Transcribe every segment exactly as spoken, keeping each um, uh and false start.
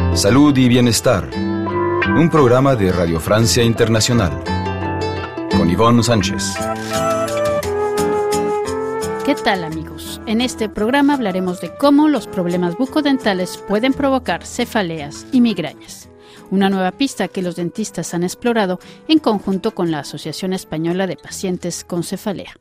Salud y Bienestar, un programa de Radio Francia Internacional, con Ivonne Sánchez. ¿Qué tal, amigos? En este programa hablaremos de cómo los problemas bucodentales pueden provocar cefaleas y migrañas. Una nueva pista que los dentistas han explorado en conjunto con la Asociación Española de Pacientes con Cefalea.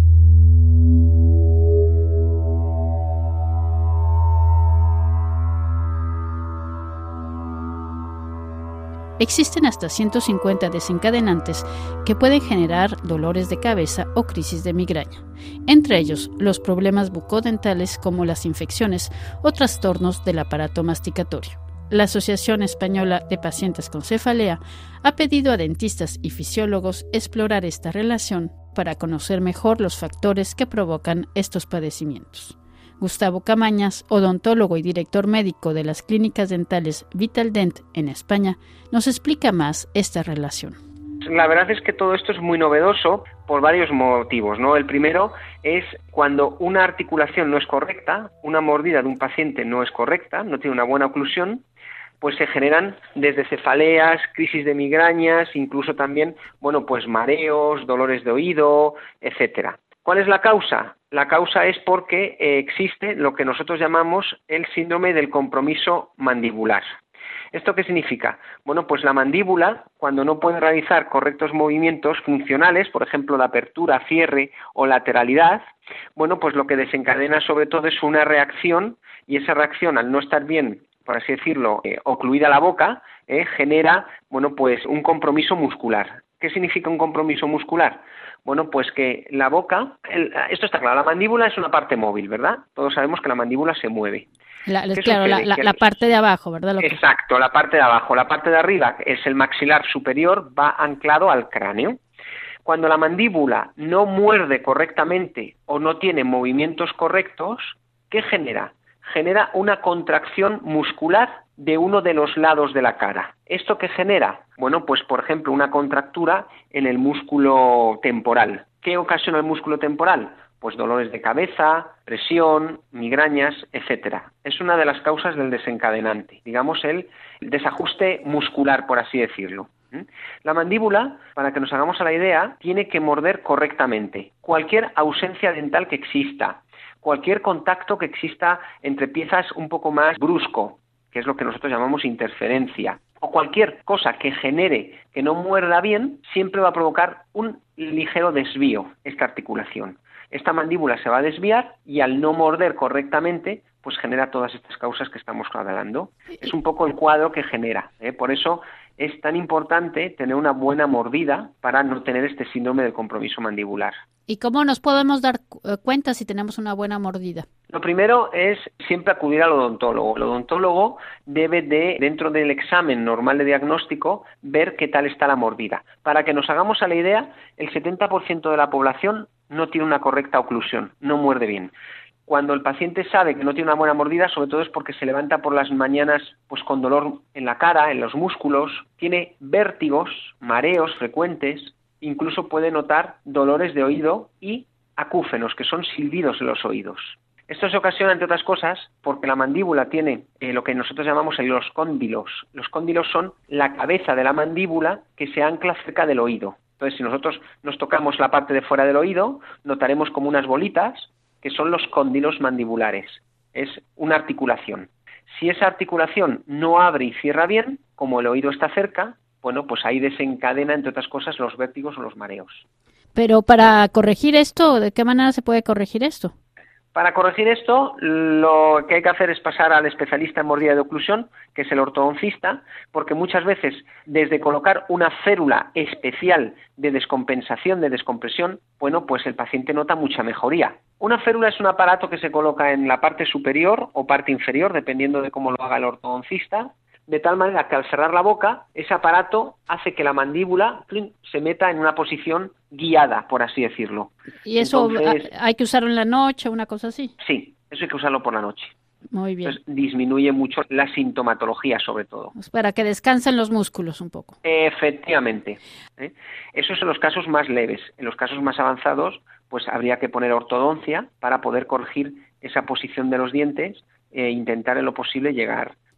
Existen hasta ciento cincuenta desencadenantes que pueden generar dolores de cabeza o crisis de migraña, entre ellos los problemas bucodentales como las infecciones o trastornos del aparato masticatorio. La Asociación Española de Pacientes con Cefalea ha pedido a dentistas y fisiólogos explorar esta relación para conocer mejor los factores que provocan estos padecimientos. Gustavo Camañas, odontólogo y director médico de las clínicas dentales Vitaldent en España, nos explica más esta relación. La verdad es que todo esto es muy novedoso por varios motivos, ¿no? El primero es cuando una articulación no es correcta, una mordida de un paciente no es correcta, no tiene una buena oclusión, pues se generan desde cefaleas, crisis de migrañas, incluso también, bueno, pues mareos, dolores de oído, etcétera. ¿Cuál es la causa? La causa es porque eh, existe lo que nosotros llamamos el síndrome del compromiso mandibular. ¿Esto qué significa? Bueno, pues la mandíbula, cuando no puede realizar correctos movimientos funcionales, por ejemplo, la apertura, cierre o lateralidad, bueno, pues lo que desencadena sobre todo es una reacción, y esa reacción, al no estar bien, por así decirlo, eh, ocluida la boca, eh, genera, bueno, pues un compromiso muscular. ¿Qué significa un compromiso muscular? Bueno, pues que la boca, el, esto está claro, la mandíbula es una parte móvil, ¿verdad? Todos sabemos que la mandíbula se mueve. La, claro, la, la, la parte de abajo, ¿verdad? Lo que... Exacto, la parte de abajo. La parte de arriba es el maxilar superior, va anclado al cráneo. Cuando la mandíbula no muerde correctamente o no tiene movimientos correctos, ¿qué genera? Genera una contracción muscular de uno de los lados de la cara. ¿Esto qué genera? Bueno, pues por ejemplo una contractura en el músculo temporal. ¿Qué ocasiona el músculo temporal? Pues dolores de cabeza, presión, migrañas, etcétera. Es una de las causas del desencadenante, digamos el desajuste muscular, por así decirlo. La mandíbula, para que nos hagamos a la idea, tiene que morder correctamente. Cualquier ausencia dental que exista, cualquier contacto que exista entre piezas un poco más brusco, que es lo que nosotros llamamos interferencia, o cualquier cosa que genere que no muerda bien, siempre va a provocar un ligero desvío esta articulación. Esta mandíbula se va a desviar y al no morder correctamente, pues genera todas estas causas que estamos hablando. Es un poco el cuadro que genera, ¿eh? Por eso es tan importante tener una buena mordida para no tener este síndrome del compromiso mandibular. ¿Y cómo nos podemos dar cuenta si tenemos una buena mordida? Lo primero es siempre acudir al odontólogo. El odontólogo debe de, dentro del examen normal de diagnóstico, ver qué tal está la mordida. Para que nos hagamos a la idea, el setenta por ciento de la población no tiene una correcta oclusión, no muerde bien. Cuando el paciente sabe que no tiene una buena mordida, sobre todo es porque se levanta por las mañanas pues con dolor en la cara, en los músculos, tiene vértigos, mareos frecuentes, incluso puede notar dolores de oído y acúfenos, que son silbidos en los oídos. Esto se ocasiona, entre otras cosas, porque la mandíbula tiene eh, lo que nosotros llamamos los cóndilos. Los cóndilos son la cabeza de la mandíbula que se ancla cerca del oído. Entonces, si nosotros nos tocamos la parte de fuera del oído, notaremos como unas bolitas, que son los cóndilos mandibulares. Es una articulación. Si esa articulación no abre y cierra bien, como el oído está cerca, bueno, pues ahí desencadena, entre otras cosas, los vértigos o los mareos. Pero para corregir esto, ¿de qué manera se puede corregir esto? Para corregir esto, lo que hay que hacer es pasar al especialista en mordida de oclusión, que es el ortodoncista, porque muchas veces, desde colocar una férula especial de descompensación, de descompresión, bueno, pues el paciente nota mucha mejoría. Una férula es un aparato que se coloca en la parte superior o parte inferior, dependiendo de cómo lo haga el ortodoncista, de tal manera que al cerrar la boca, ese aparato hace que la mandíbula se meta en una posición guiada, por así decirlo. ¿Y eso Entonces, hay que usarlo en la noche, una cosa así? Sí, eso hay que usarlo por la noche. Muy bien. Entonces disminuye mucho la sintomatología, sobre todo. Pues para que descansen los músculos un poco. Efectivamente. ¿eh? Eso es en los casos más leves. En los casos más avanzados, pues habría que poner ortodoncia para poder corregir esa posición de los dientes e intentar en lo posible llegar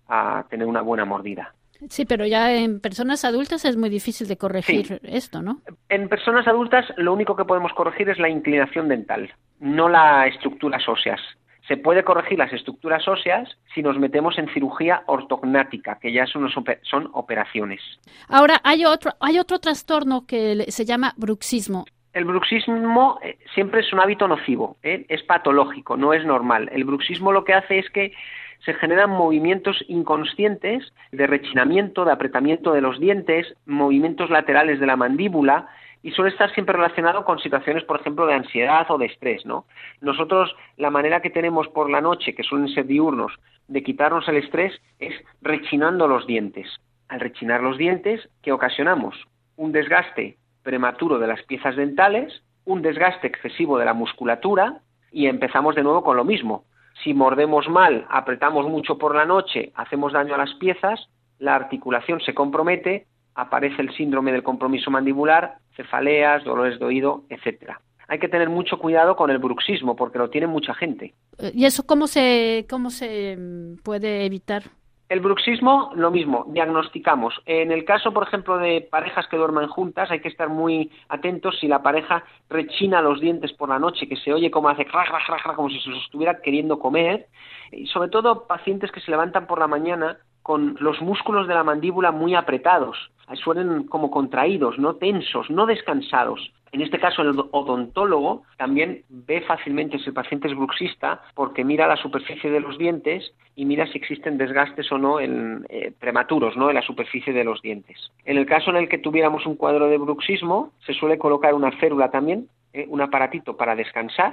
a tener una buena mordida. Sí, pero ya en personas adultas es muy difícil de corregir sí. esto, ¿no? En personas adultas lo único que podemos corregir es la inclinación dental, no las estructuras óseas. Se puede corregir las estructuras óseas si nos metemos en cirugía ortognática, que ya son, son operaciones. Ahora, hay otro, hay otro trastorno que se llama bruxismo. El bruxismo eh, siempre es un hábito nocivo, ¿eh? Es patológico, no es normal. El bruxismo lo que hace es que se generan movimientos inconscientes de rechinamiento, de apretamiento de los dientes, movimientos laterales de la mandíbula, y suele estar siempre relacionado con situaciones, por ejemplo, de ansiedad o de estrés, ¿no? Nosotros, la manera que tenemos por la noche, que suelen ser diurnos, de quitarnos el estrés es rechinando los dientes. Al rechinar los dientes, ¿qué ocasionamos? Un desgaste prematuro de las piezas dentales, un desgaste excesivo de la musculatura, y empezamos de nuevo con lo mismo. Si mordemos mal, apretamos mucho por la noche, hacemos daño a las piezas, la articulación se compromete, aparece el síndrome del compromiso mandibular, cefaleas, dolores de oído, etcétera. Hay que tener mucho cuidado con el bruxismo porque lo tiene mucha gente. ¿Y eso cómo se, cómo se puede evitar? El bruxismo, lo mismo, diagnosticamos. En el caso, por ejemplo, de parejas que duermen juntas, hay que estar muy atentos si la pareja rechina los dientes por la noche, que se oye como hace crac, crac, crac, como si se los estuviera queriendo comer. Y sobre todo pacientes que se levantan por la mañana con los músculos de la mandíbula muy apretados, suelen como contraídos, no tensos, no descansados. En este caso, el odontólogo también ve fácilmente si el paciente es bruxista porque mira la superficie de los dientes y mira si existen desgastes o no en, eh, prematuros, ¿no?, en la superficie de los dientes. En el caso en el que tuviéramos un cuadro de bruxismo, se suele colocar una férula también, eh, un aparatito para descansar,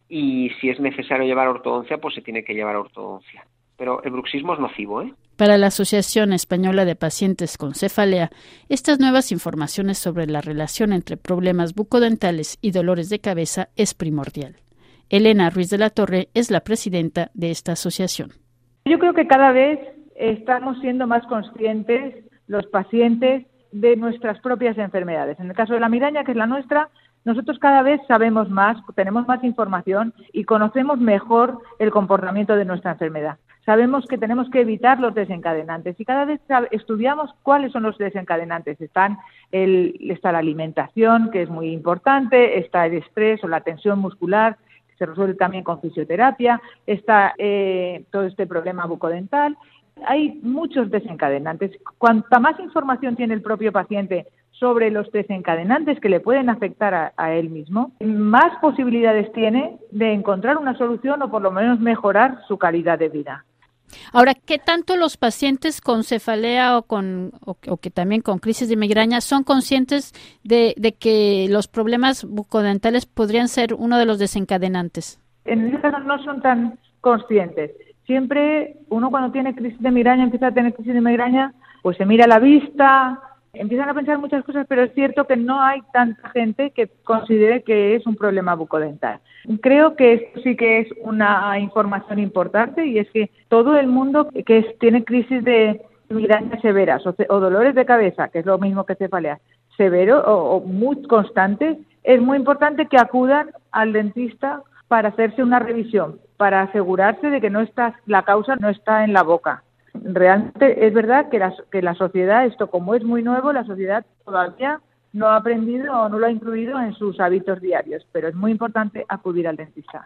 y si es necesario llevar ortodoncia, pues se tiene que llevar ortodoncia. Pero el bruxismo es nocivo, ¿eh? Para la Asociación Española de Pacientes con Cefalea, estas nuevas informaciones sobre la relación entre problemas bucodentales y dolores de cabeza es primordial. Elena Ruiz de la Torre es la presidenta de esta asociación. Yo creo que cada vez estamos siendo más conscientes los pacientes de nuestras propias enfermedades. En el caso de la migraña, que es la nuestra, nosotros cada vez sabemos más, tenemos más información y conocemos mejor el comportamiento de nuestra enfermedad. Sabemos que tenemos que evitar los desencadenantes y cada vez estudiamos cuáles son los desencadenantes. Están el, está la alimentación, que es muy importante, está el estrés o la tensión muscular, que se resuelve también con fisioterapia, está eh, todo este problema bucodental. Hay muchos desencadenantes. Cuanta más información tiene el propio paciente sobre los desencadenantes que le pueden afectar a, a él mismo, más posibilidades tiene de encontrar una solución o por lo menos mejorar su calidad de vida. Ahora, ¿qué tanto los pacientes con cefalea o con o, o que también con crisis de migraña son conscientes de, de que los problemas bucodentales podrían ser uno de los desencadenantes? En este caso no son tan conscientes. Siempre uno cuando tiene crisis de migraña, empieza a tener crisis de migraña, pues se mira la vista, empiezan a pensar muchas cosas, pero es cierto que no hay tanta gente que considere que es un problema bucodental. Creo que esto sí que es una información importante y es que todo el mundo que es, tiene crisis de migrañas severas o, o dolores de cabeza, que es lo mismo que cefalea, severo o, o muy constantes, es muy importante que acudan al dentista para hacerse una revisión, para asegurarse de que no está, la causa no está en la boca. Realmente es verdad que la, que la sociedad, esto como es muy nuevo, la sociedad todavía no ha aprendido o no lo ha incluido en sus hábitos diarios, pero es muy importante acudir al dentista.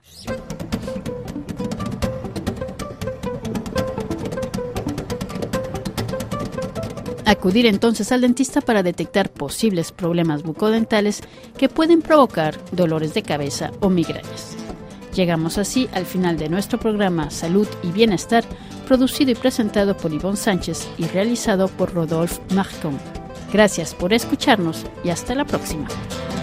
Acudir entonces al dentista para detectar posibles problemas bucodentales que pueden provocar dolores de cabeza o migrañas. Llegamos así al final de nuestro programa Salud y Bienestar, producido y presentado por Ivonne Sánchez y realizado por Rodolphe Marcon. Gracias por escucharnos y hasta la próxima.